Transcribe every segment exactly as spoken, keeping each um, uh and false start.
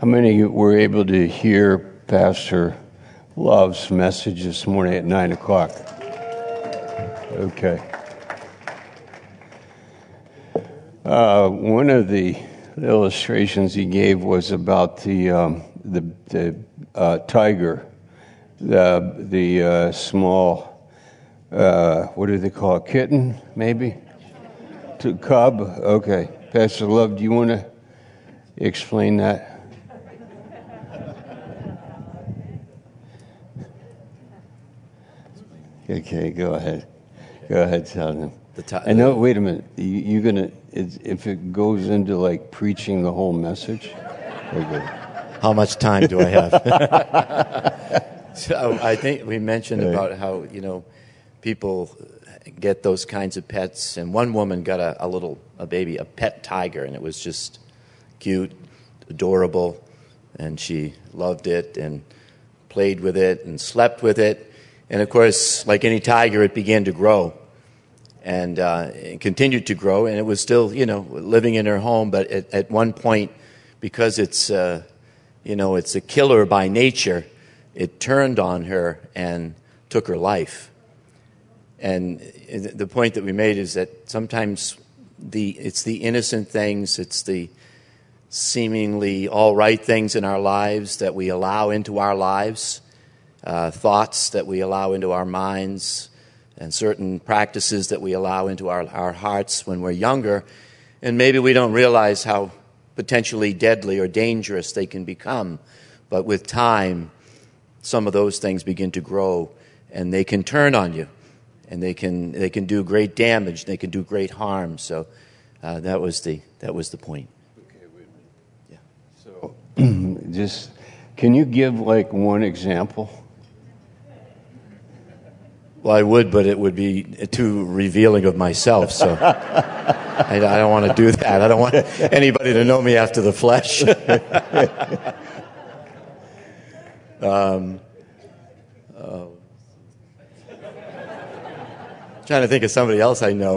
How many were able to hear Pastor Love's message this morning at nine o'clock? Okay. Uh, one of the illustrations he gave was about the um, the, the uh, tiger, the the uh, small uh, what do they call it? Kitten, maybe? To cub. Okay, Pastor Love, do you want to explain that? Okay, go ahead. Go ahead, tell them. The t- I know. Wait a minute. You, you're gonna it's, if it goes into like preaching the whole message. Okay. How much time do I have? So I think we mentioned right. about how you know people get those kinds of pets, and one woman got a, a little a baby, a pet tiger, and it was just cute, adorable, and she loved it and played with it and slept with it. And, of course, like any tiger, it began to grow and uh, it continued to grow. And it was still, you know, living in her home. But at, at one point, because it's, uh, you know, it's a killer by nature, it turned on her and took her life. And the point that we made is that sometimes the it's the innocent things, it's the seemingly all right things in our lives that we allow into our lives. Uh, thoughts that we allow into our minds and certain practices that we allow into our, our hearts when we're younger. And maybe we don't realize how potentially deadly or dangerous they can become. But with time, some of those things begin to grow and they can turn on you. And they can they can do great damage. They can do great harm. So uh, that was the that was the point. Okay, wait a minute. Yeah. So just, can you give like one example? Well, I would, but it would be too revealing of myself, so I, I don't want to do that. I don't want anybody to know me after the flesh. um, uh, trying to think of somebody else I know.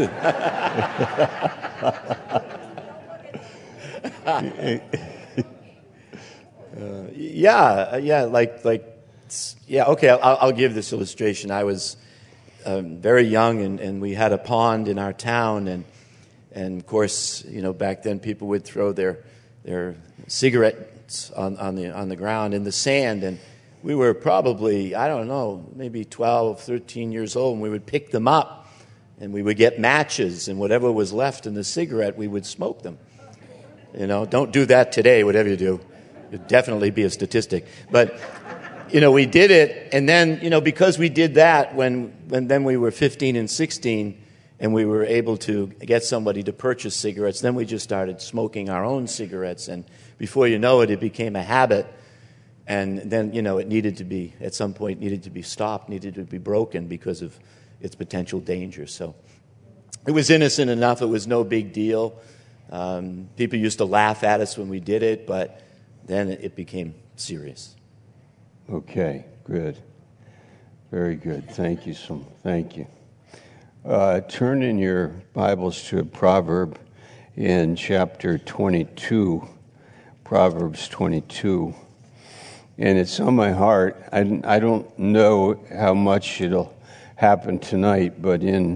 uh, yeah, yeah, like like. Yeah, okay, I'll, I'll give this illustration. I was um, very young, and, and we had a pond in our town, and and of course, you know, back then people would throw their their cigarettes on, on the on the ground in the sand, and we were probably, I don't know, maybe twelve, thirteen years old, and we would pick them up, and we would get matches, and whatever was left in the cigarette, we would smoke them. You know, don't do that today, whatever you do. You'd definitely be a statistic. But you know, we did it, and then, you know, because we did that when, when then we were fifteen and sixteen, and we were able to get somebody to purchase cigarettes, then we just started smoking our own cigarettes, and before you know it, it became a habit, and then, you know, it needed to be, at some point, needed to be stopped, needed to be broken because of its potential danger. So it was innocent enough, it was no big deal. Um, people used to laugh at us when we did it, but then it became serious. Okay, good. Very good. Thank you, so Thank you. Uh, turn in your Bibles to a proverb in chapter twenty-two, Proverbs twenty-two. And it's on my heart. I, I don't know how much it'll happen tonight, but in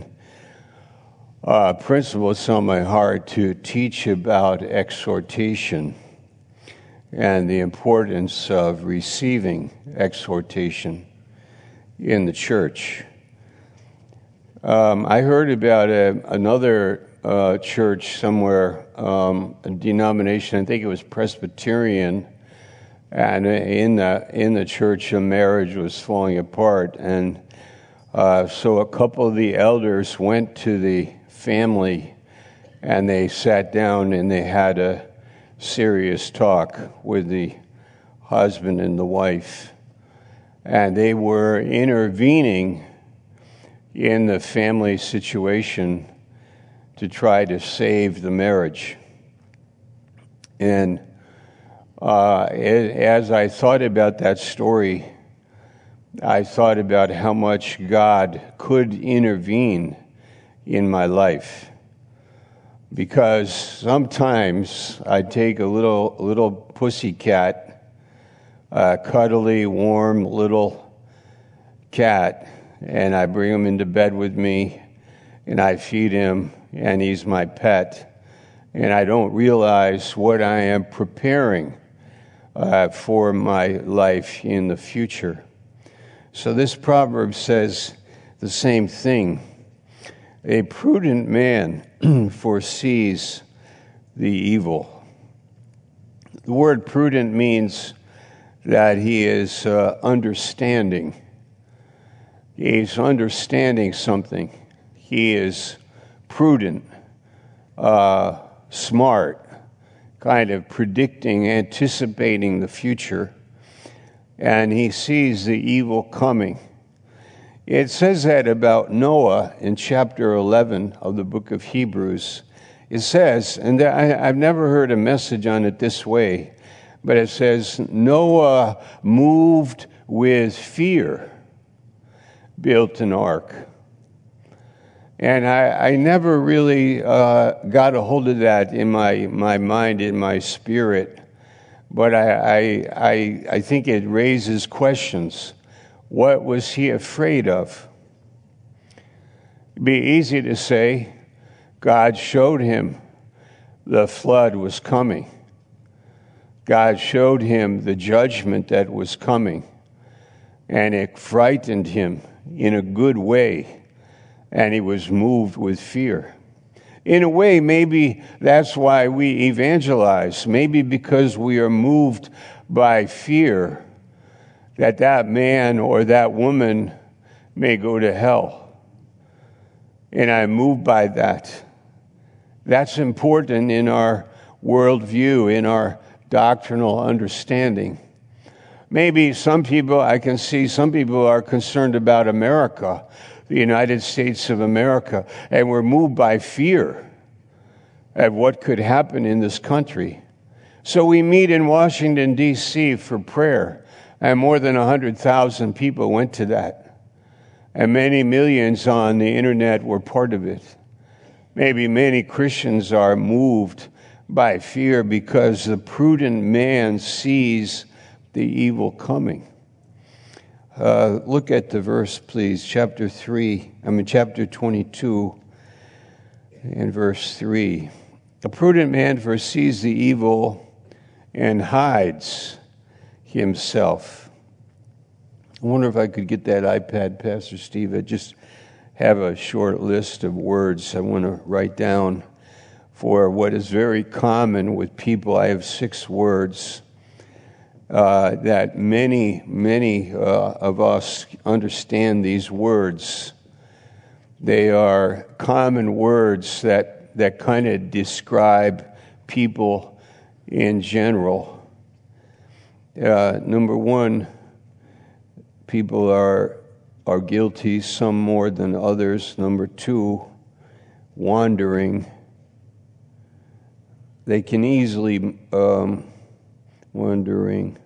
uh, principle, it's on my heart to teach about exhortation and the importance of receiving exhortation in the church. Um, I heard about a, another uh, church somewhere, um, a denomination, I think it was Presbyterian, and in the, in the church a marriage was falling apart. And uh, so a couple of the elders went to the family and they sat down and they had a serious talk with the husband and the wife, and they were intervening in the family situation to try to save the marriage. And uh, as I thought about that story, I thought about how much God could intervene in my life. because sometimes I take a little little pussy cat, a cuddly, warm little cat, and I bring him into bed with me, and I feed him, and he's my pet, and I don't realize what I am preparing uh, for my life in the future. So this proverb says the same thing. A prudent man foresees the evil. The word prudent means that he is uh, understanding. He's understanding something. He is prudent, uh, smart, kind of predicting, anticipating the future, and he sees the evil coming. It says that about Noah in chapter eleven of the book of Hebrews. It says, and I, I've never heard a message on it this way, but it says, Noah moved with fear, built an ark. And I, I never really uh, got a hold of that in my, my mind, in my spirit. But I, I, I, I think it raises questions. What was he afraid of? It'd be easy to say, God showed him the flood was coming. God showed him the judgment that was coming. And it frightened him in a good way. And he was moved with fear. In a way, maybe that's why we evangelize. Maybe because we are moved by fear that that man or that woman may go to hell. And I'm moved by that. That's important in our worldview, in our doctrinal understanding. Maybe some people, I can see some people are concerned about America, the United States of America, and we're moved by fear at what could happen in this country. So we meet in Washington, D C for prayer, and more than one hundred thousand people went to that. And many millions on the internet were part of it. Maybe many Christians are moved by fear because the prudent man sees the evil coming. Uh, look at the verse, please, chapter three, I mean, chapter twenty-two and verse three. A prudent man foresees the evil and hides himself. I wonder if I could get that iPad, Pastor Steve. I just have a short list of words I want to write down for what is very common with people. I have six words uh, that many, many uh, of us understand these words. They are common words that, that kind of describe people in general. Uh, number one, people are are guilty, some more than others. Number two, wandering. They can easily um, wandering.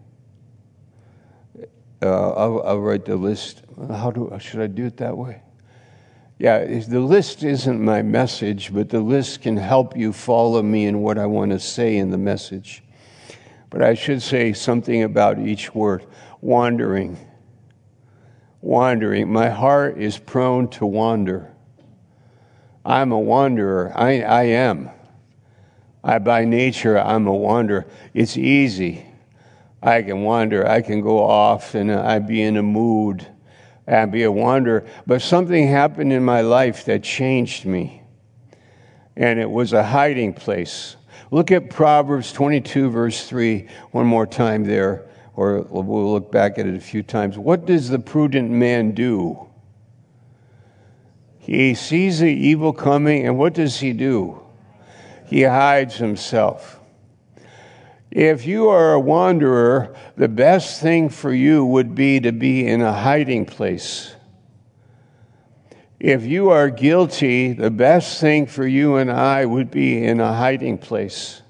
Uh, I'll, I'll write the list. How do should I do it that way? Yeah, the list isn't my message, but the list can help you follow me in what I want to say in the message. But I should say something about each word. Wandering. Wandering. My heart is prone to wander. I'm a wanderer. I, I am. I, by nature, I'm a wanderer. It's easy. I can wander. I can go off and I'd be in a mood and be a wanderer. But something happened in my life that changed me. And it was a hiding place. Look at Proverbs twenty-two, verse three, one more time there, or we'll look back at it a few times. What does the prudent man do? He sees the evil coming, and what does he do? He hides himself. If you are a wanderer, the best thing for you would be to be in a hiding place. If you are guilty, the best thing for you and I would be in a hiding place.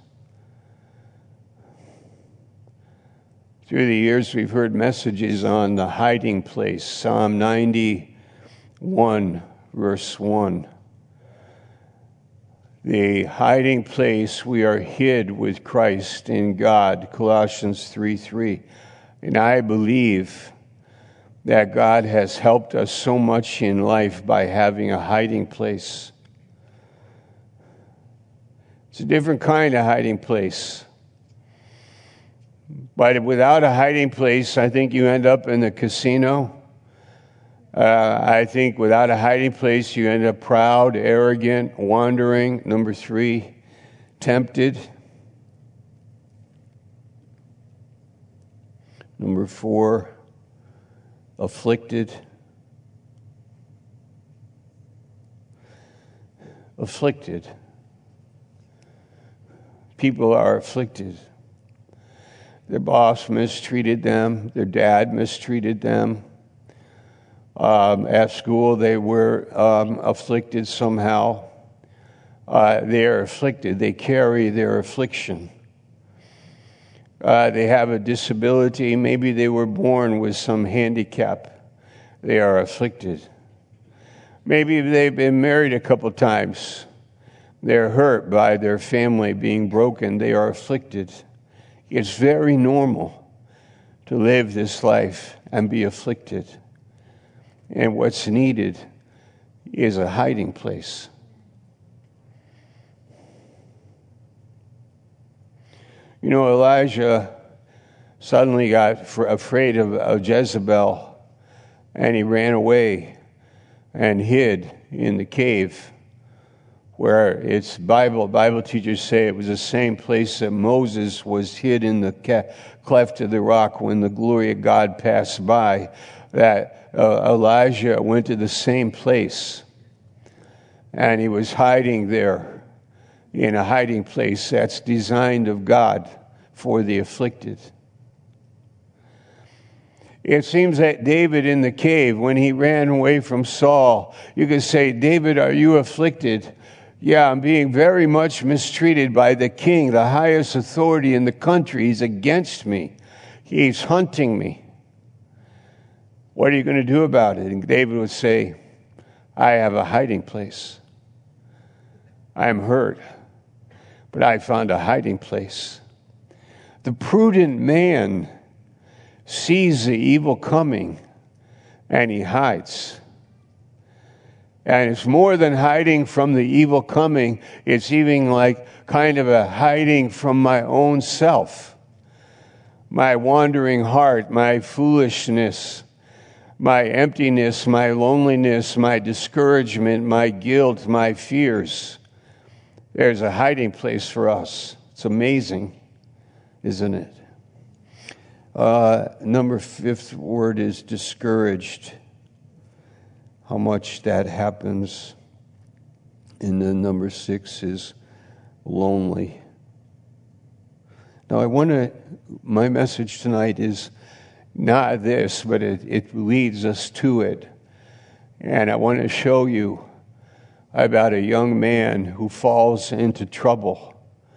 Through the years, we've heard messages on the hiding place. Psalm ninety-one, verse one. the hiding place. We are hid with Christ in God, Colossians three three. And I believe that God has helped us so much in life by having a hiding place. It's a different kind of hiding place. But without a hiding place, I think you end up in the casino. Uh, I think without a hiding place, you end up proud, arrogant, wandering. Number three, tempted. Number four, afflicted. Afflicted. People are afflicted. Their boss mistreated them. Their dad mistreated them. Um, at school, they were um, afflicted somehow. Uh, they are afflicted. They carry their affliction. Uh, they have a disability. Maybe they were born with some handicap. They are afflicted. Maybe they've been married a couple times. They're hurt by their family being broken. They are afflicted. It's very normal to live this life and be afflicted. And what's needed is a hiding place. You know, Elijah suddenly got afraid of, of Jezebel, and he ran away and hid in the cave, where it's Bible Bible teachers say it was the same place that Moses was hid in the cleft of the rock when the glory of God passed by. That uh, Elijah went to the same place, and he was hiding there in a hiding place that's designed of God for the afflicted. It seems that David in the cave, when he ran away from Saul, you could say, David, are you afflicted? Yeah, I'm being very much mistreated by the king, the highest authority in the country. He's against me. He's hunting me. What are you going to do about it? And David would say, I have a hiding place. I am hurt, but I found a hiding place. The prudent man sees the evil coming, and he hides. And it's more than hiding from the evil coming. It's even like kind of a hiding from my own self, my wandering heart, my foolishness, my emptiness, my loneliness, my discouragement, my guilt, my fears. There's a hiding place for us. It's amazing, isn't it? Uh, number fifth word is discouraged. How much that happens. And then number six is lonely. Now I want to, my message tonight is not this, but it, it leads us to it. And I want to show you about a young man who falls into trouble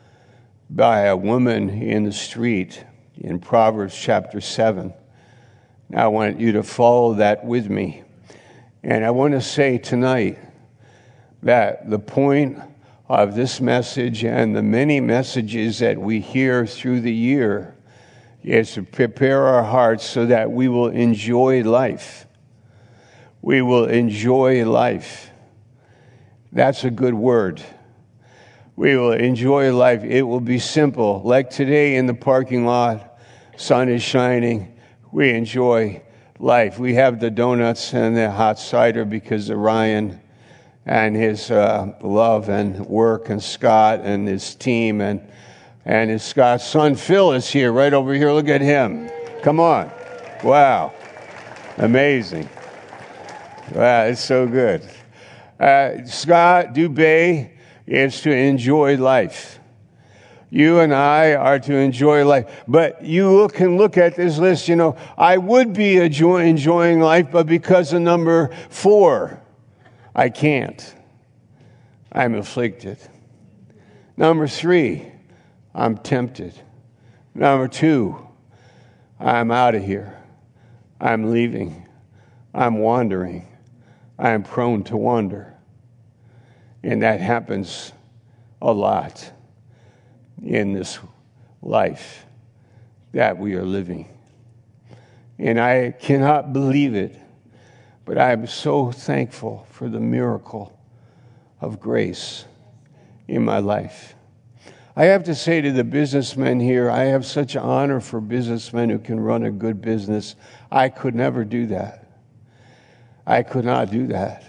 by a woman in the street in Proverbs chapter seven. Now I want you to follow that with me. And I want to say tonight that the point of this message and the many messages that we hear through the year is to prepare our hearts so that we will enjoy life. We will enjoy life. That's a good word. We will enjoy life. It will be simple. Like today in the parking lot, sun is shining. We enjoy life. We have the donuts and the hot cider because of Ryan and his uh, love and work, and Scott and his team, and and his Scott's son Phil is here, right over here. Look at him. Come on. Wow. Amazing. Wow, it's so good. Uh, Scott Dubé is to enjoy life. You and I are to enjoy life. But you can look at this list, you know, I would be enjoying life, but because of number four, I can't. I'm afflicted. Number three, I'm tempted. Number two, I'm out of here. I'm leaving. I'm wandering. I'm prone to wander. And that happens a lot in this life that we are living. And I cannot believe it, but I am so thankful for the miracle of grace in my life. I have to say to the businessmen here, I have such honor for businessmen who can run a good business. I could never do that. I could not do that.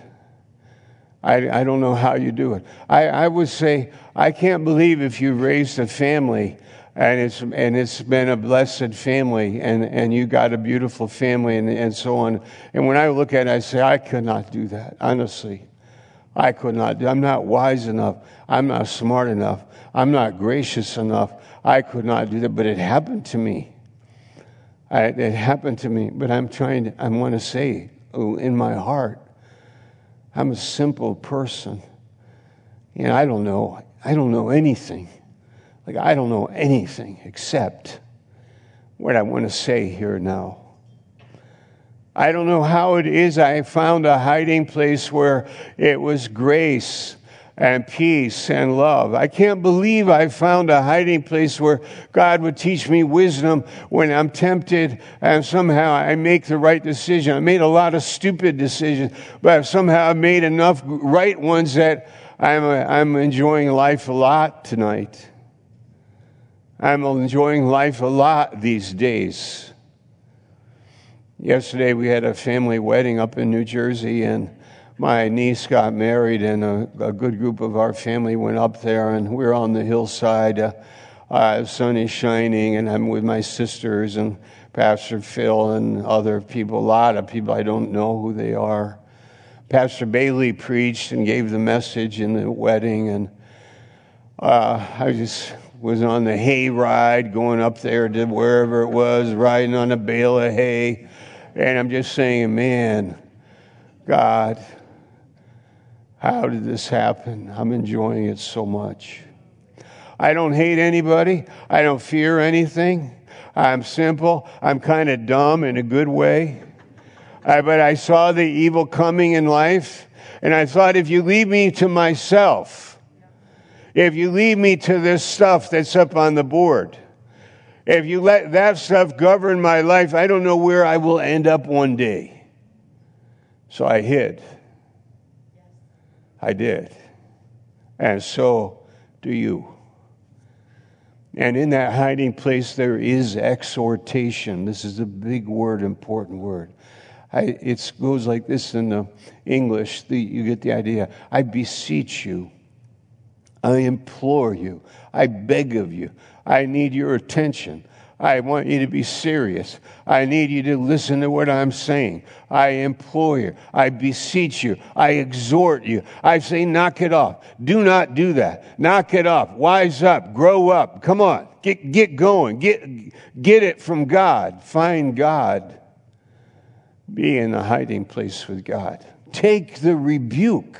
I, I don't know how you do it. I, I would say, I can't believe if you raised a family and it's and it's been a blessed family and, and you got a beautiful family and, and so on. And when I look at it, I say, I could not do that, honestly. I could not do I'm not wise enough. I'm not smart enough. I'm not gracious enough. I could not do that, but it happened to me. I, it happened to me, but I'm trying to, I want to say in my heart, I'm a simple person. And I don't know, I don't know anything. Like I don't know anything except what I want to say here now. I don't know how it is I found a hiding place where it was grace and peace and love. I can't believe I found a hiding place where God would teach me wisdom when I'm tempted and somehow I make the right decision. I made a lot of stupid decisions, but somehow I made enough right ones that I'm, I'm enjoying life a lot tonight. I'm enjoying life a lot these days. Yesterday we had a family wedding up in New Jersey, and my niece got married, and a, a good group of our family went up there, and we're on the hillside. Uh, uh, the sun is shining, and I'm with my sisters and Pastor Phil and other people, a lot of people I don't know who they are. Pastor Bailey preached and gave the message in the wedding, and uh, I just was on the hay ride going up there to wherever it was, riding on a bale of hay, and I'm just saying, man, God, how did this happen? I'm enjoying it so much. I don't hate anybody. I don't fear anything. I'm simple. I'm kind of dumb in a good way. I, but I saw the evil coming in life, and I thought, if you leave me to myself, if you leave me to this stuff that's up on the board, if you let that stuff govern my life, I don't know where I will end up one day. So I hid. I did. And so do you. And in that hiding place, there is exhortation. This is a big word, important word. I, it goes like this in the English. The, you get the idea. I beseech you. I implore you. I beg of you. I need your attention. I want you to be serious. I need you to listen to what I'm saying. I implore you. I beseech you. I exhort you. I say, knock it off. Do not do that. Knock it off. Wise up. Grow up. Come on. Get, get going. Get, get it from God. Find God. Be in a hiding place with God. Take the rebuke.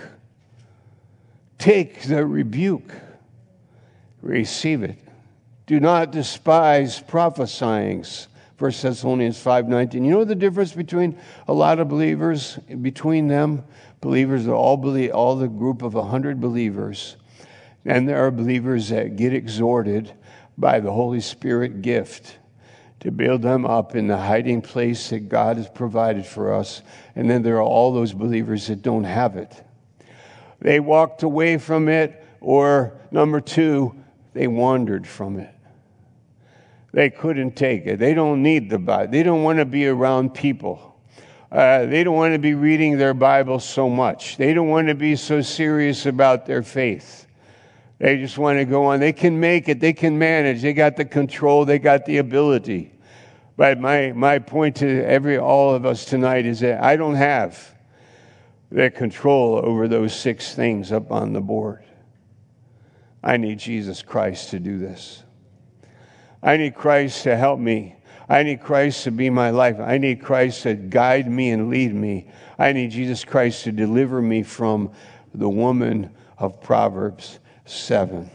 Take the rebuke. Receive it. Do not despise prophesying. First Thessalonians five nineteen. You know the difference between a lot of believers, between them? Believers are all believe, all the group of one hundred believers. And there are believers that get exhorted by the Holy Spirit gift to build them up in the hiding place that God has provided for us. And then there are all those believers that don't have it. They walked away from it, or number two, they wandered from it. They couldn't take it. They don't need the Bible. They don't want to be around people. Uh, they don't want to be reading their Bible so much. They don't want to be so serious about their faith. They just want to go on. They can make it. They can manage. They got the control. They got the ability. But my, my point to every all of us tonight is that I don't have the control over those six things up on the board. I need Jesus Christ to do this. I need Christ to help me. I need Christ to be my life. I need Christ to guide me and lead me. I need Jesus Christ to deliver me from the woman of Proverbs seven.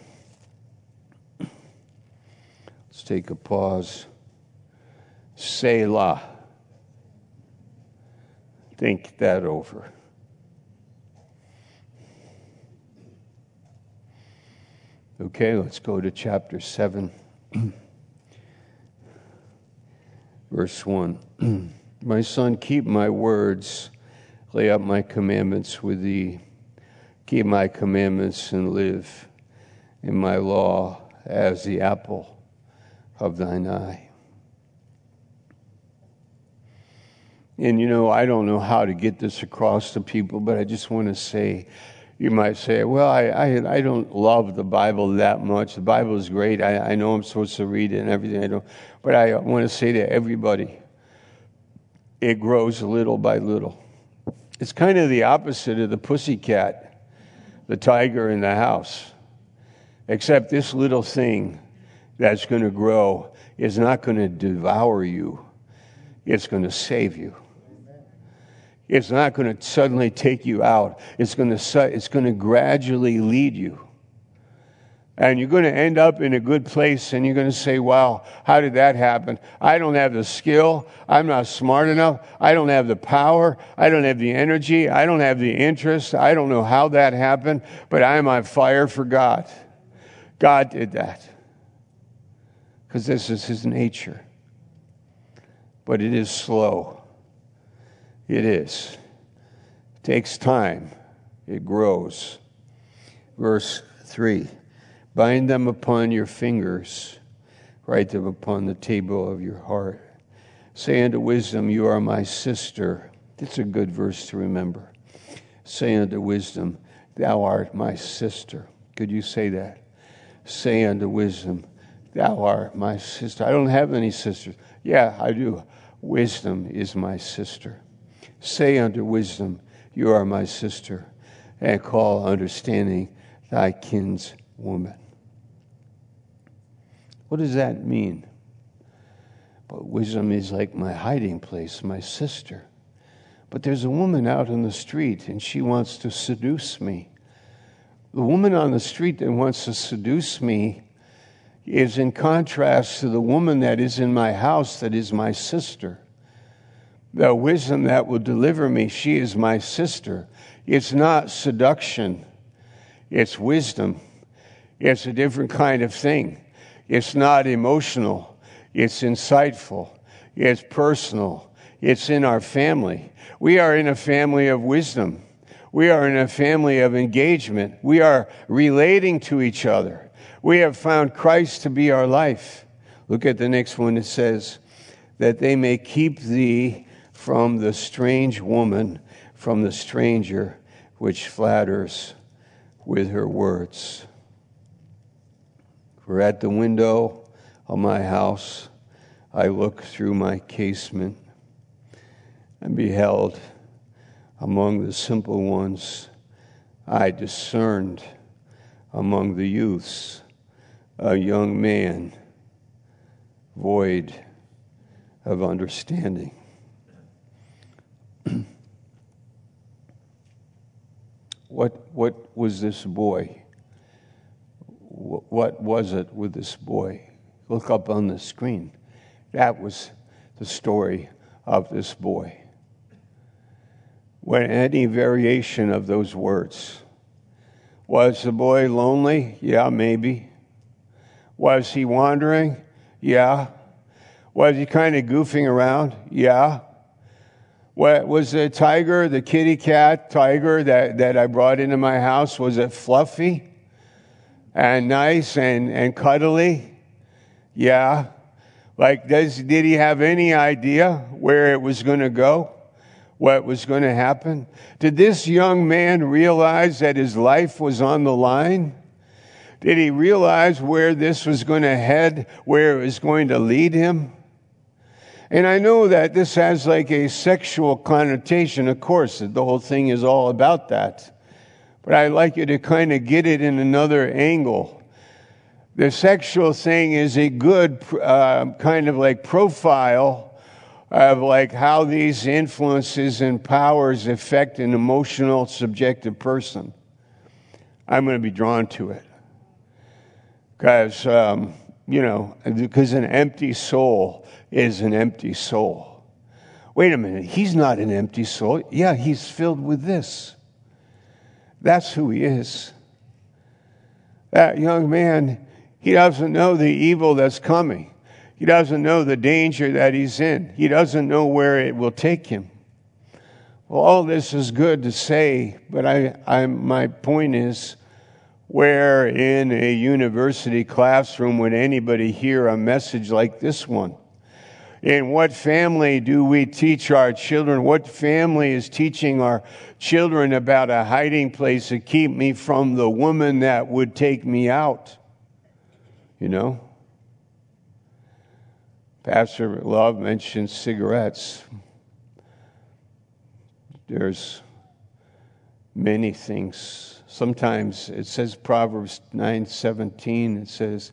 Let's take a pause. Selah. Think that over. Okay, let's go to chapter seven, verse one. My son, keep my words, lay up my commandments with thee. Keep my commandments and live in my law as the apple of thine eye. And you know, I don't know how to get this across to people, but I just want to say, you might say, well, I, I I don't love the Bible that much. The Bible is great. I, I know I'm supposed to read it and everything. I don't, but I want to say to everybody, it grows little by little. It's kind of the opposite of the pussycat, the tiger in the house. Except this little thing that's going to grow is not going to devour you. It's going to save you. It's not going to suddenly take you out. It's going to it's going to gradually lead you. And you're going to end up in a good place, and you're going to say, wow, how did that happen? I don't have the skill. I'm not smart enough. I don't have the power. I don't have the energy. I don't have the interest. I don't know how that happened, but I'm on fire for God. God did that because this is his nature. But it is slow. It is. It takes time. It grows. Verse three. Bind them upon your fingers. Write them upon the table of your heart. Say unto wisdom, you are my sister. It's a good verse to remember. Say unto wisdom, thou art my sister. Could you say that? Say unto wisdom, thou art my sister. I don't have any sisters. Yeah, I do. Wisdom is my sister. Say unto wisdom, you are my sister, and call understanding thy kinswoman. What does that mean? But wisdom is like my hiding place, my sister. But there's a woman out on the street, and she wants to seduce me. The woman on the street that wants to seduce me is in contrast to the woman that is in my house that is my sister. The wisdom that will deliver me, she is my sister. It's not seduction. It's wisdom. It's a different kind of thing. It's not emotional. It's insightful. It's personal. It's in our family. We are in a family of wisdom. We are in a family of engagement. We are relating to each other. We have found Christ to be our life. Look at the next one. It says, that they may keep thee from the strange woman, from the stranger, which flatters with her words. For at the window of my house I looked through my casement and beheld among the simple ones, I discerned among the youths a young man void of understanding. What what was this boy? What was it with this boy? Look up on the screen. That was the story of this boy. When any variation of those words. Was the boy lonely? Yeah, maybe. Was he wandering? Yeah. Was he kind of goofing around? Yeah. What was the tiger, the kitty cat tiger that, that I brought into my house, was it fluffy and nice and, and cuddly? Yeah. Like, does, did he have any idea where it was going to go? What was going to happen? Did this young man realize that his life was on the line? Did he realize where this was going to head, where it was going to lead him? And I know that this has like a sexual connotation, of course, that the whole thing is all about that. But I'd like you to kind of get it in another angle. The sexual thing is a good uh, kind of like profile of like how these influences and powers affect an emotional, subjective person. I'm going to be drawn to it. Because, um, you know, because an empty soul is an empty soul. Wait a minute, he's not an empty soul. Yeah, he's filled with this. That's who he is. That young man, he doesn't know the evil that's coming. He doesn't know the danger that he's in. He doesn't know where it will take him. Well, all this is good to say, but I, I, my point is, where in a university classroom would anybody hear a message like this one? In what family do we teach our children? What family is teaching our children about a hiding place to keep me from the woman that would take me out? You know? Pastor Love mentioned cigarettes. There's many things. Sometimes it says Proverbs nine seventeen, it says,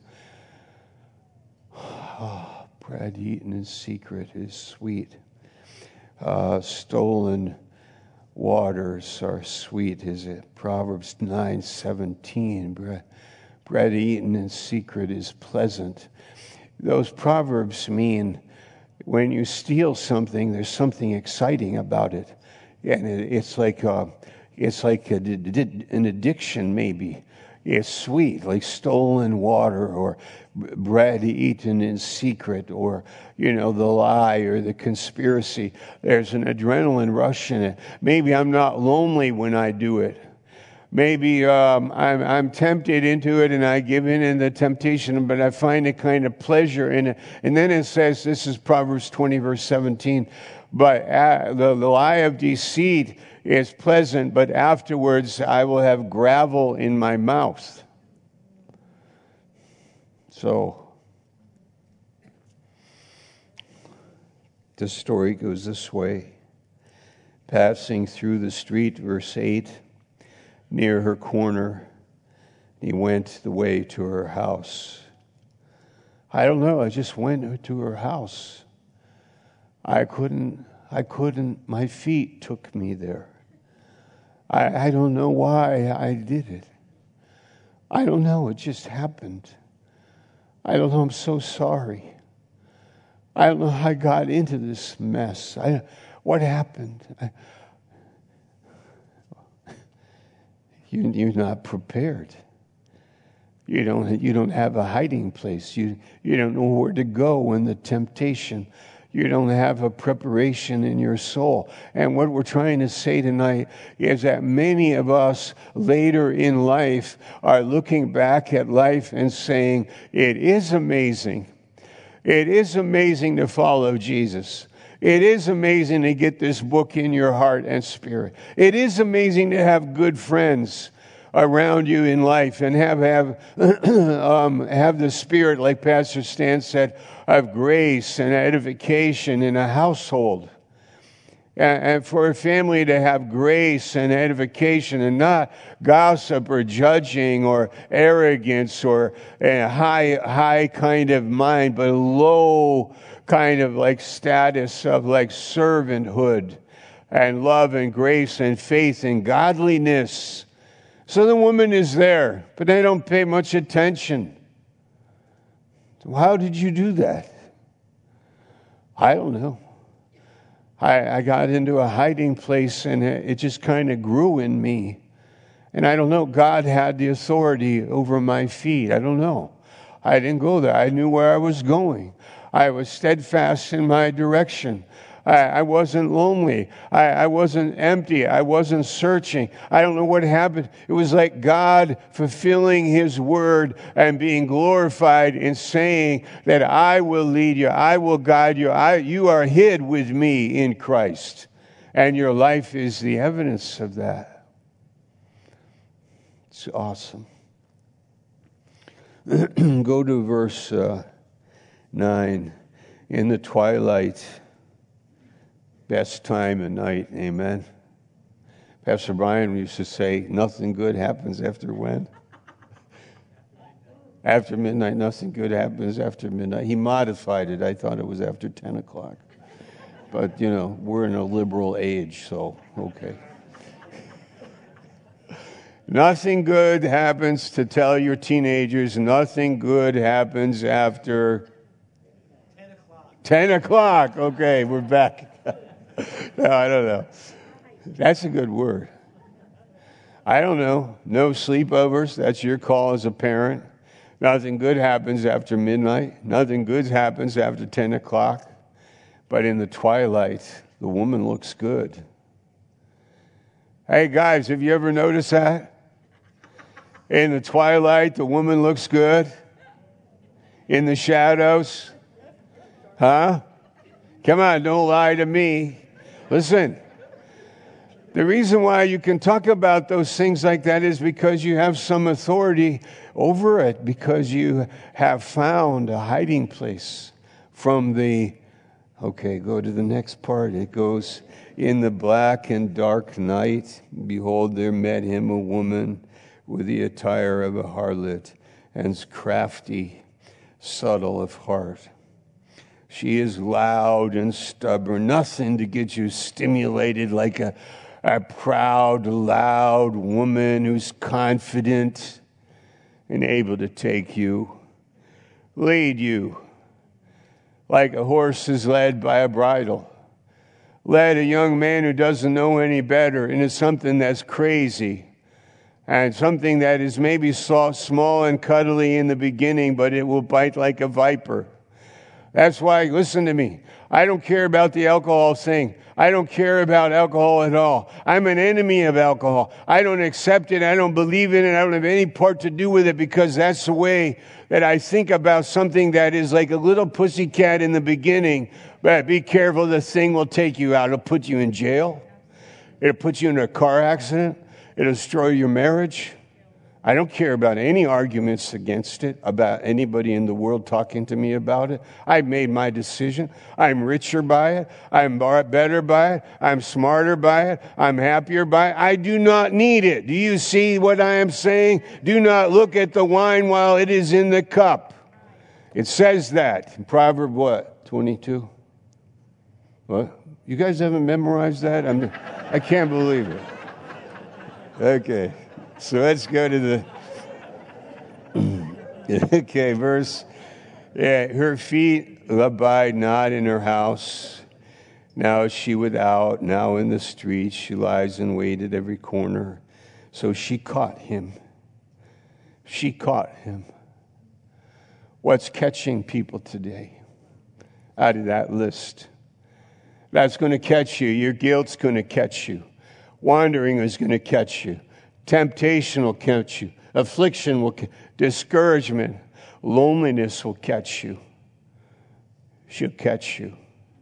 oh, bread eaten in secret is sweet. Uh, stolen waters are sweet, is it? Proverbs nine seventeen, bread, bread eaten in secret is pleasant. Those proverbs mean when you steal something, there's something exciting about it. And it, it's like a, it's like a, an addiction, maybe. It's sweet, like stolen water or bread eaten in secret, or, you know, the lie or the conspiracy. There's an adrenaline rush in it. Maybe I'm not lonely when I do it. Maybe um, I'm, I'm tempted into it and I give in in the temptation, but I find a kind of pleasure in it. And then it says, this is Proverbs twenty, verse seventeen, but uh, the, the lie of deceit is pleasant, but afterwards I will have gravel in my mouth. So, the story goes this way. Passing through the street, verse eight, near her corner, he went the way to her house. I don't know, I just went to her house. I couldn't, I couldn't, my feet took me there. I, I don't know why I did it. I don't know, it just happened. I don't know, I'm so sorry. I don't know how I got into this mess. I, what happened? I, you, you're not prepared. You don't, you don't have a hiding place. You, you don't know where to go when the temptation. You don't have a preparation in your soul. And what we're trying to say tonight is that many of us later in life are looking back at life and saying, it is amazing. It is amazing to follow Jesus. It is amazing to get this book in your heart and spirit. It is amazing to have good friends around you in life and have have um, have the spirit, like Pastor Stan said, of grace and edification in a household. And, and for a family to have grace and edification and not gossip or judging or arrogance or a high high kind of mind, but a low kind of like status of like servanthood and love and grace and faith and godliness. So the woman is there, but they don't pay much attention. So how did you do that? I don't know. I, I got into a hiding place and it, it just kind of grew in me. And I don't know, God had the authority over my feet. I don't know. I didn't go there. I knew where I was going. I was steadfast in my direction. I, I wasn't lonely. I, I wasn't empty. I wasn't searching. I don't know what happened. It was like God fulfilling His word and being glorified in saying that I will lead you. I will guide you. I, you are hid with me in Christ. And your life is the evidence of that. It's awesome. Go to verse uh, nine. In the twilight, best time at night, amen. Pastor Brian used to say, nothing good happens after when? After midnight, nothing good happens after midnight. He modified it. I thought it was after ten o'clock. But, you know, we're in a liberal age, so, okay. Nothing good happens, to tell your teenagers, nothing good happens after ten o'clock. ten o'clock, okay, we're back. No, I don't know. That's a good word. I don't know. No sleepovers. That's your call as a parent. Nothing good happens after midnight. Nothing good happens after ten o'clock. But in the twilight, the woman looks good. Hey, guys, have you ever noticed that? In the twilight, the woman looks good. In the shadows. Huh? Come on, don't lie to me. Listen. The reason why you can talk about those things like that is because you have some authority over it, because you have found a hiding place from the, okay, go to the next part. It goes, in the black and dark night, behold, there met him a woman with the attire of a harlot and crafty, subtle of heart. She is loud and stubborn, nothing to get you stimulated like a A proud, loud woman who's confident and able to take you, lead you, like a horse is led by a bridle. Led a young man who doesn't know any better into something that's crazy and something that is maybe soft, small and cuddly in the beginning, but it will bite like a viper. That's why, listen to me, I don't care about the alcohol thing. I don't care about alcohol at all. I'm an enemy of alcohol. I don't accept it. I don't believe in it. I don't have any part to do with it because that's the way that I think about something that is like a little pussycat in the beginning. But be careful, the thing will take you out. It'll put you in jail. It'll put you in a car accident. It'll destroy your marriage. I don't care about any arguments against it, about anybody in the world talking to me about it. I've made my decision. I'm richer by it. I'm better by it. I'm smarter by it. I'm happier by it. I do not need it. Do you see what I am saying? Do not look at the wine while it is in the cup. It says that in Proverbs what? twenty-two? What? You guys haven't memorized that? I'm, I can't believe it. Okay. So let's go to the, okay, verse, yeah, her feet abide not in her house. Now is she without, now in the streets. She lies in wait at every corner. So she caught him. She caught him. What's catching people today out of that list? That's going to catch you. Your guilt's going to catch you. Wandering is going to catch you. Temptation will catch you. Affliction will catch you. Discouragement, loneliness will catch you. She'll catch you.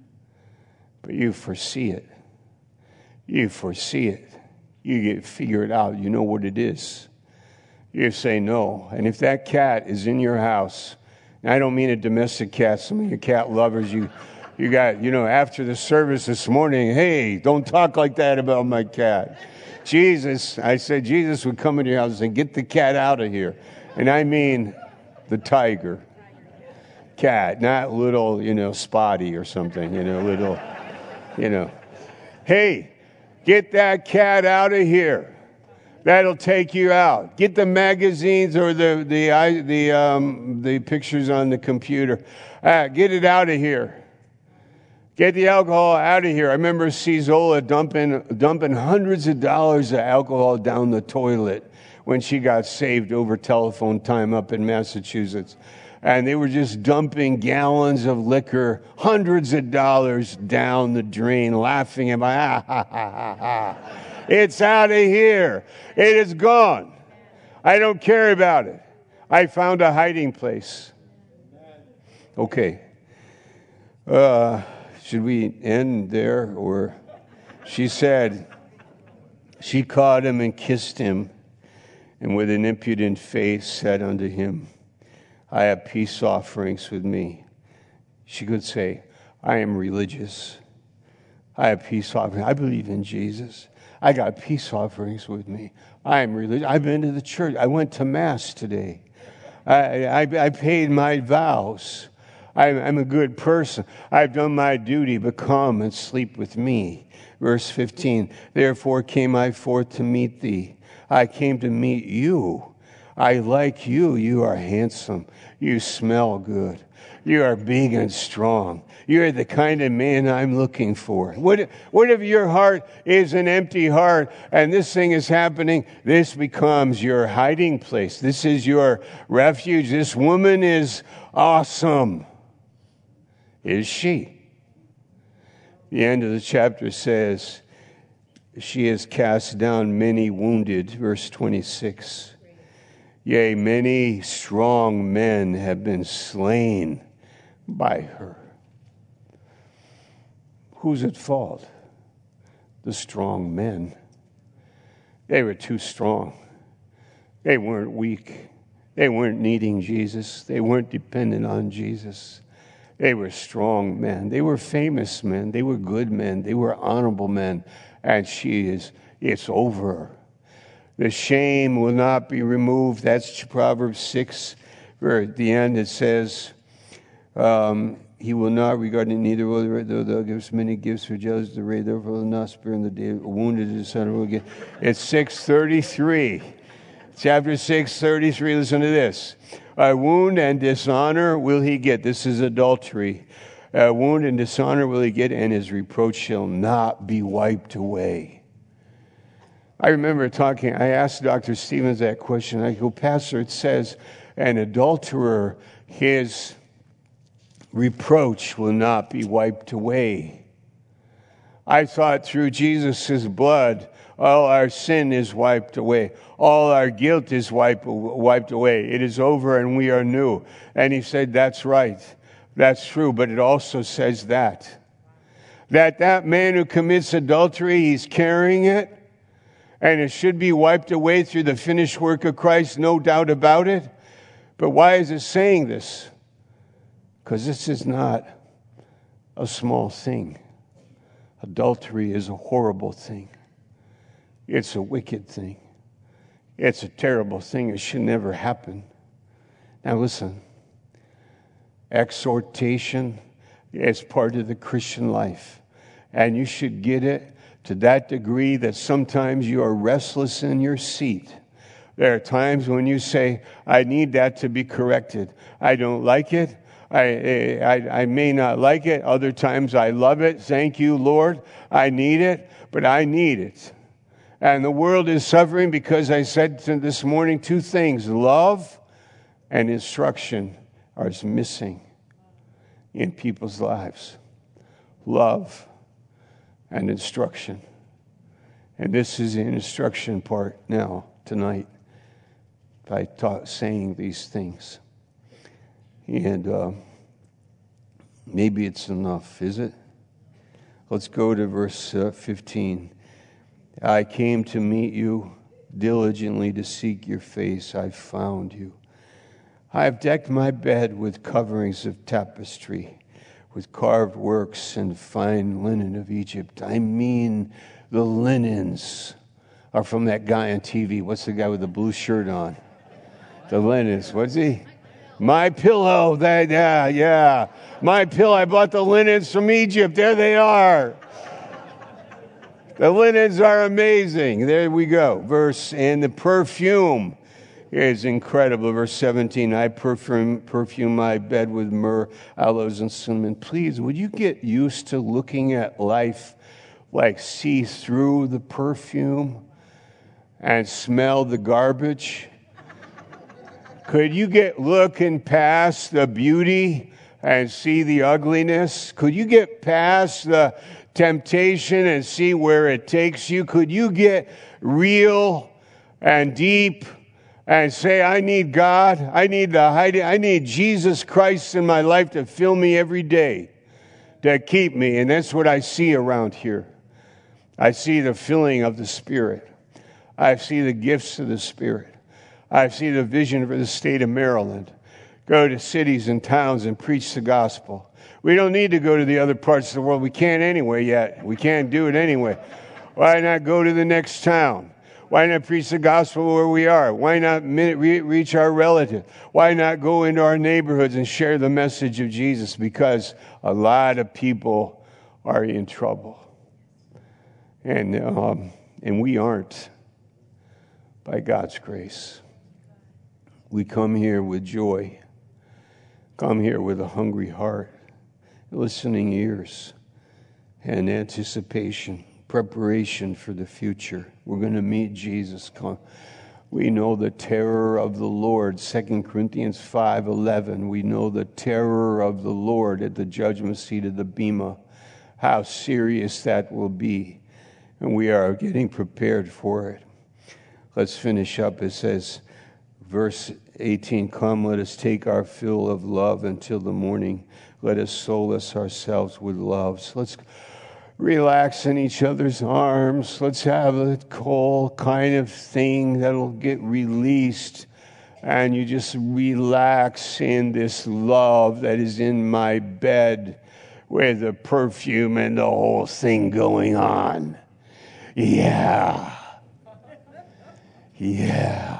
But you foresee it. You foresee it. You get figure it out. You know what it is. You say no. And if that cat is in your house, and I don't mean a domestic cat, some of you cat lovers, you you got, you know, after the service this morning, hey, don't talk like that about my cat. Jesus, I said, Jesus would come into your house and get the cat out of here. And I mean the tiger. Cat, not little, you know, Spotty or something, you know, little, you know. Hey, get that cat out of here. That'll take you out. Get the magazines or the the the um, the pictures on the computer. Uh, get it out of here. Get the alcohol out of here. I remember Cizola dumping dumping hundreds of dollars of alcohol down the toilet when she got saved over telephone time up in Massachusetts. And they were just dumping gallons of liquor, hundreds of dollars down the drain, laughing at my, ah, ha, ha, ha, ha. It's out of here. It is gone. I don't care about it. I found a hiding place. Okay. Uh... Should we end there? Or she said, she caught him and kissed him, and with an impudent face said unto him, I have peace offerings with me. She could say, I am religious. I have peace offerings. I believe in Jesus. I got peace offerings with me. I am religious. I've been to the church. I went to Mass today. I, I, I paid my vows. I'm a good person. I've done my duty, but come and sleep with me. Verse fifteen, therefore came I forth to meet thee. I came to meet you. I like you. You are handsome. You smell good. You are big and strong. You're the kind of man I'm looking for. What, what if your heart is an empty heart and this thing is happening? This becomes your hiding place. This is your refuge. This woman is awesome. Is she? The end of the chapter says, she has cast down many wounded, verse twenty-six. Yea, many strong men have been slain by her. Who's at fault? The strong men. They were too strong. They weren't weak. They weren't needing Jesus. They weren't dependent on Jesus. They were strong men. They were famous men. They were good men. They were honorable men. And she is, it's over. The shame will not be removed. That's Proverbs six, where at the end it says, um, he will not regard it neither will though thou gives many gifts for jealous the ray, therefore will not spare in the day wounded his son will get. It's six thirty-three. Chapter six thirty-three. Listen to this. A wound and dishonor will he get. This is adultery. A wound and dishonor will he get, and his reproach shall not be wiped away. I remember talking, I asked Doctor Stevens that question. I go, Pastor, it says, an adulterer, his reproach will not be wiped away. I thought through Jesus' blood, all our sin is wiped away. All our guilt is wiped, wiped away. It is over and we are new. And he said, that's right. That's true. But it also says that. That that man who commits adultery, he's carrying it. And it should be wiped away through the finished work of Christ, no doubt about it. But why is it saying this? Because this is not a small thing. Adultery is a horrible thing. It's a wicked thing. It's a terrible thing. It should never happen. Now listen, exhortation is part of the Christian life. And you should get it to that degree that sometimes you are restless in your seat. There are times when you say, I need that to be corrected. I don't like it. I, I, I may not like it. Other times I love it. Thank you, Lord. I need it, but I need it. And the world is suffering because I said this morning two things. Love and instruction are missing in people's lives. Love and instruction. And this is the instruction part now, tonight, by ta- saying these things. And uh, maybe it's enough, is it? Let's go to verse uh, fifteen. I came to meet you diligently to seek your face. I found you. I have decked my bed with coverings of tapestry, with carved works and fine linen of Egypt. I mean, the linens are from that guy on T V. What's the guy with the blue shirt on? The linens. What's he? My Pillow. That, yeah, yeah. My Pillow. I bought the linens from Egypt. There they are. The linens are amazing. There we go. Verse, and the perfume is incredible. Verse seventeen, I perfume, perfume my bed with myrrh, aloes, and cinnamon. Please, would you get used to looking at life like see through the perfume and smell the garbage? Could you get looking past the beauty and see the ugliness? Could you get past the temptation and see where it takes you? Could you get real and deep and say, I need God. I need the hiding. I need Jesus Christ in my life to fill me every day, to keep me. And that's what I see around here. I see the filling of the Spirit. I see the gifts of the Spirit. I see the vision for the state of Maryland. Go to cities and towns and preach the gospel. We don't need to go to the other parts of the world. We can't anyway yet. We can't do it anyway. Why not go to the next town? Why not preach the gospel where we are? Why not reach our relatives? Why not go into our neighborhoods and share the message of Jesus? Because a lot of people are in trouble. And, um, and we aren't, by God's grace. We come here with joy. come here with a hungry heart, listening ears, and anticipation, preparation for the future. We're going to meet Jesus. We know the terror of the Lord, Second Corinthians five eleven. We know the terror of the Lord at the judgment seat of the Bema, how serious that will be. And we are getting prepared for it. Let's finish up. It says, verse eighteen, come, let us take our fill of love until the morning. Let us solace ourselves with love. So let's relax in each other's arms. Let's have a cool kind of thing that'll get released. And you just relax in this love that is in my bed with the perfume and the whole thing going on. Yeah. Yeah.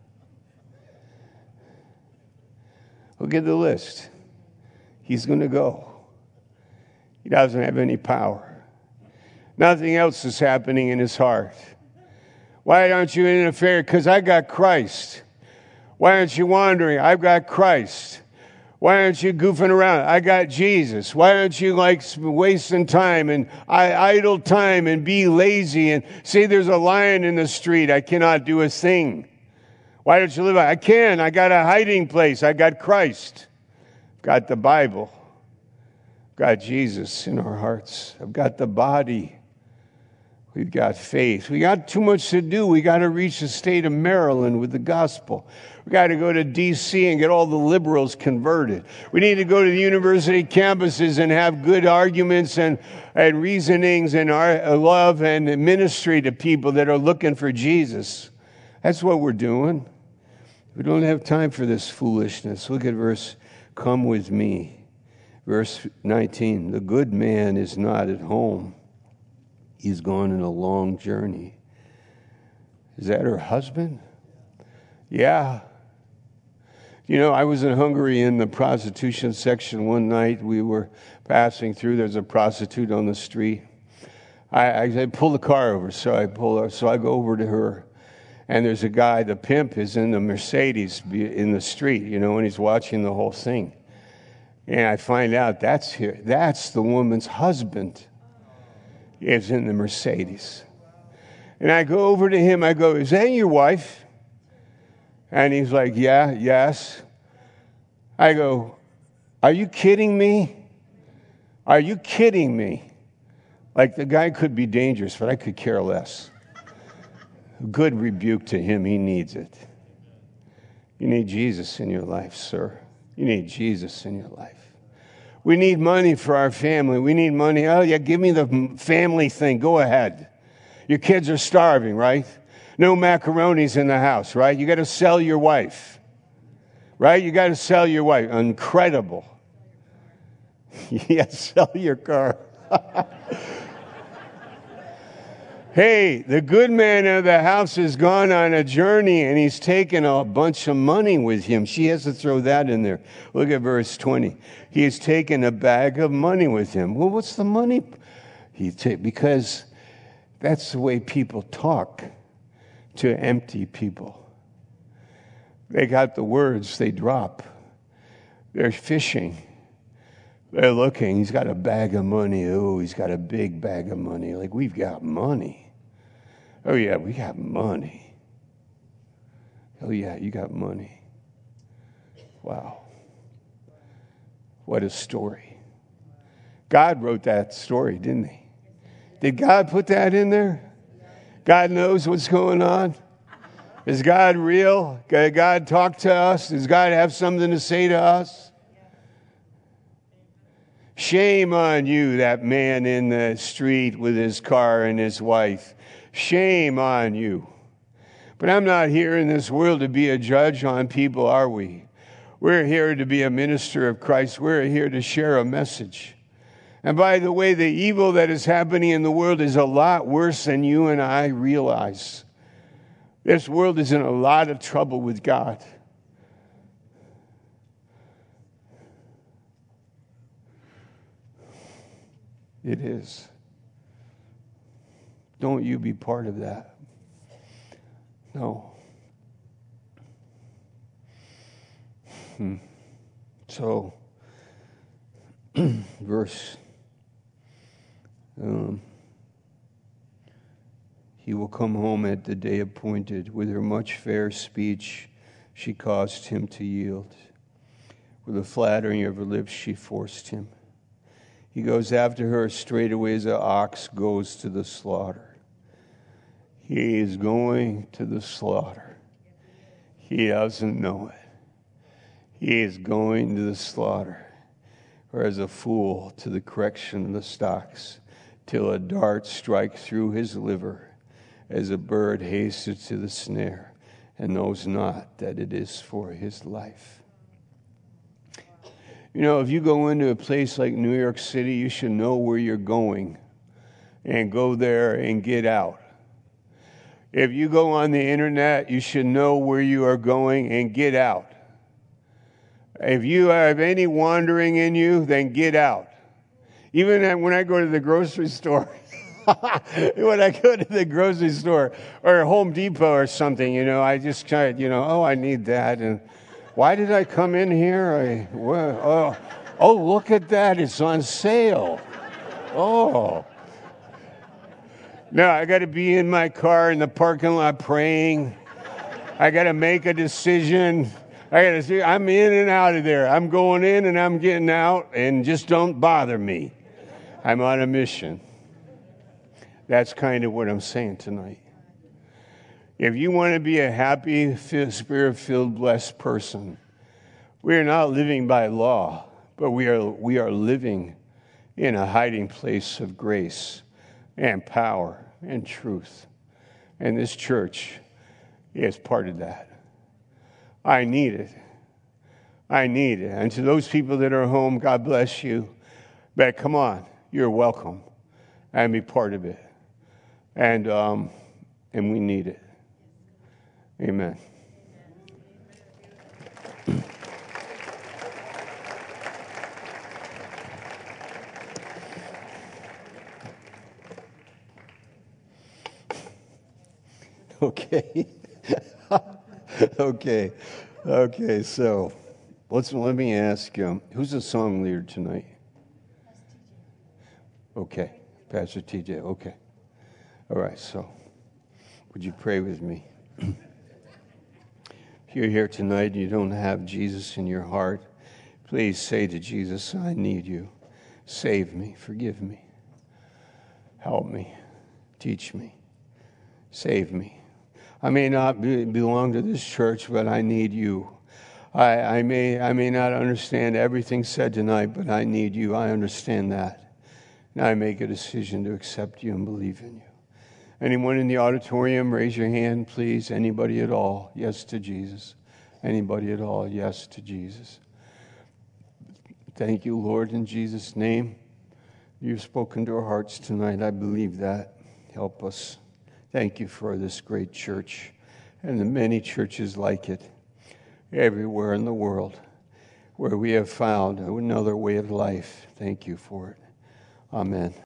Look at the list. He's going to go. He doesn't have any power. Nothing else is happening in his heart. Why aren't you in an affair? Because I got Christ. Why aren't you wandering? I've got Christ. Why aren't you goofing around? I got Jesus. Why aren't you like wasting time and I idle time and be lazy and say there's a lion in the street, I cannot do a thing? Why don't you live? I can. I got a hiding place. I got Christ. I've got the Bible. I've got Jesus in our hearts. I've got the body. We've got faith. We got too much to do. We got to reach the state of Maryland with the gospel. We got to go to D C and get all the liberals converted. We need to go to the university campuses and have good arguments and, and reasonings and our love and ministry to people that are looking for Jesus. That's what we're doing. We don't have time for this foolishness. Look at verse, come with me. Verse nineteen, the good man is not at home. He's gone on a long journey. Is that her husband? Yeah. You know, I was in Hungary in the prostitution section one night. We were passing through. There's a prostitute on the street. I, I, I pull the car over, so I pull her. So I go over to her. And there's a guy, the pimp is in the Mercedes in the street, you know, and he's watching the whole thing. And I find out that's here. That's the woman's husband is in the Mercedes. And I go over to him. I go, is that your wife? And he's like, yeah, yes. I go, are you kidding me? Are you kidding me? Like the guy could be dangerous, but I could care less. Good rebuke to him. He needs it. You need Jesus in your life, sir. You need Jesus in your life. We need money for our family. We need money. Oh, yeah, give me the family thing. Go ahead. Your kids are starving, right? No macaronis in the house, right? You got to sell your wife, right? You got to sell your wife. Incredible. Yeah, sell your car. Hey, the good man of the house has gone on a journey and he's taken a bunch of money with him. She has to throw that in there. Look at verse twenty. He has taken a bag of money with him. Well, what's the money? He ta- because that's the way people talk to empty people. They got the words, they drop. They're fishing. They're looking. He's got a bag of money. Oh, he's got a big bag of money. Like, we've got money. Oh, yeah, we got money. Oh, yeah, you got money. Wow. What a story. God wrote that story, didn't he? Did God put that in there? God knows what's going on. Is God real? Can God talk to us? Does God have something to say to us? Shame on you, that man in the street with his car and his wife. Shame on you. But I'm not here in this world to be a judge on people, are we? We're here to be a minister of Christ. We're here to share a message. And by the way, the evil that is happening in the world is a lot worse than you and I realize. This world is in a lot of trouble with God. It is. Don't you be part of that. No. Hmm. So, verse, um, he will come home at the day appointed. With her much fair speech, she caused him to yield. With the flattering of her lips, she forced him. He goes after her straightway as an ox goes to the slaughter. He is going to the slaughter. He doesn't know it. He is going to the slaughter, or as a fool to the correction of the stocks, till a dart strike through his liver, as a bird hastens to the snare, and knows not that it is for his life. You know, if you go into a place like New York City, you should know where you're going and go there and get out. If you go on the internet, you should know where you are going and get out. If you have any wandering in you, then get out. Even when I go to the grocery store, when I go to the grocery store or Home Depot or something, you know, I just kind of, you know, oh, I need that. And why did I come in here? I, well, oh, oh, look at that. It's on sale. Oh. No, I got to be in my car in the parking lot praying. I got to make a decision. I got to see, I'm in and out of there. I'm going in and I'm getting out, and just don't bother me. I'm on a mission. That's kind of what I'm saying tonight. If you want to be a happy, spirit-filled, blessed person, we are not living by law, but we are we are living in a hiding place of grace and power and truth. And this church is part of that. I need it. I need it. And to those people that are home, God bless you. But come on, you're welcome. And be part of it. And um, and we need it. Amen. Okay. okay. Okay. So, let's let me ask. Um, who's the song leader tonight? Okay, Pastor T J. Okay. All right. So, would you pray with me? If you're here tonight and you don't have Jesus in your heart, please say to Jesus, I need you. Save me. Forgive me. Help me. Teach me. Save me. I may not be, belong to this church, but I need you. I, I may I may not understand everything said tonight, but I need you. I understand that. And I make a decision to accept you and believe in you. Anyone in the auditorium, raise your hand, please. Anybody at all? Yes to Jesus. Anybody at all? Yes to Jesus. Thank you, Lord, in Jesus' name. You've spoken to our hearts tonight. I believe that. Help us. Thank you for this great church and the many churches like it everywhere in the world where we have found another way of life. Thank you for it. Amen.